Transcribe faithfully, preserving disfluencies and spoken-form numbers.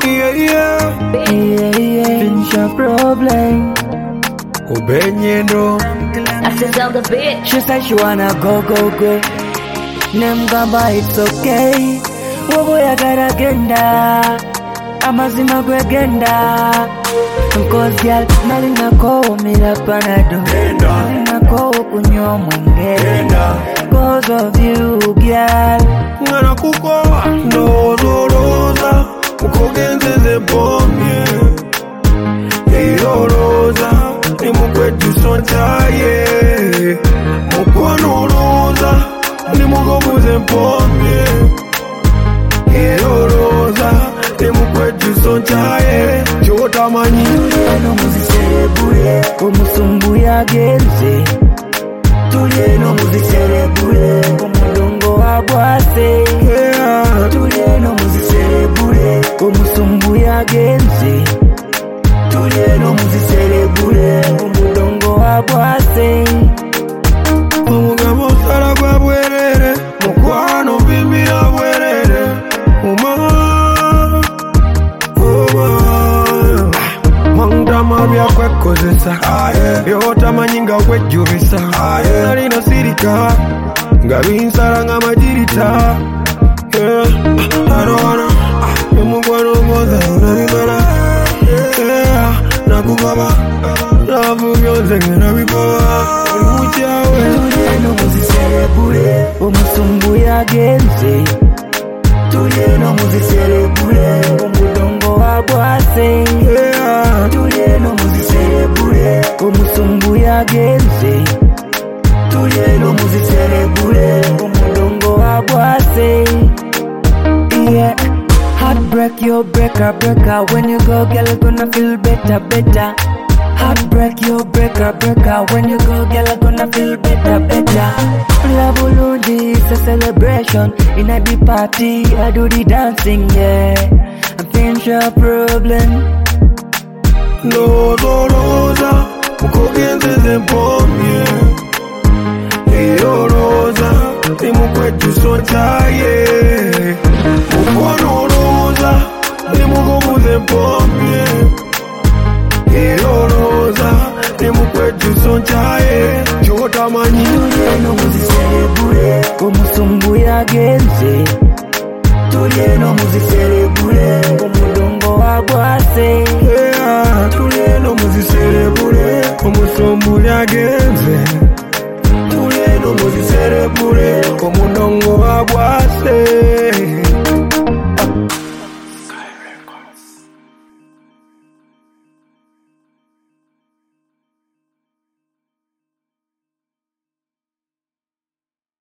Yeah, yeah. Yeah, yeah. Finish your problem. Ubenyendo. I said tell the bitch. She said she wanna go, go, go. Nem gamba, it's okay. Wobo ya gara genda. Amazima kwe genda. Cause girl, nali nako mila panado. Nali nako kunyo mwenge. Cause of you, girl. Ngana kuko no roza. Mukogenze ze bomye. Iyo roza. Ni mukwetu sonchaye. Mukwano roza. Ni mugobuze bomye. Iyo roza. Ni mukwetu sonchaye. Chota manyi. Tulieno muziserebule. Omusumbu ya genze. Tulieno muziserebule. Omudongo wa bwase. Yeah. Tulieno muziserebule. Omusumbu ya genze. Tulieno muziserebule. Omudongo wa bwase. Omugabo sala gwa bwerere. Mukwano bimbi ya bwerere. Uma Uma Mangdama bya kwekozesa. Yota manyinga kwejubisa. Nalino sirika. Nga binsala nga majirita. Yeah, I don't wanna. Yomugwano ngoza unabimala. Yeah, nakugaba. Love byonze nabikoba. Olimuchawe. Tulieno muziserebule. Omusumbu ya genze. Tulieno muziserebule. Omudongo wa bwase. Yeah. Tulieno muziserebule. Omusumbu ya genze. Tulieno muziserebule. Omudongo wa bwase. Yeah. Heartbreak, your breaker, breaker. When you go, girl, you gonna feel better, better. Heartbreak, your breaker, breaker. When you go, girl, you gonna feel better, better. Love Ulundi, it's a celebration. In a big party, I do the dancing, yeah. I'm finish your problem. No, no, rosa. Mukogenze ze bomye. Iyo roza. Ni mukwetu sonchaye. Mukwano roza. Ni mugobuze bomye. Iyo roza. Ni mukwetu sonchaye. Chota manyi. Tulieno muziserebule. Omusumbu ya genze. Tulieno muziserebule.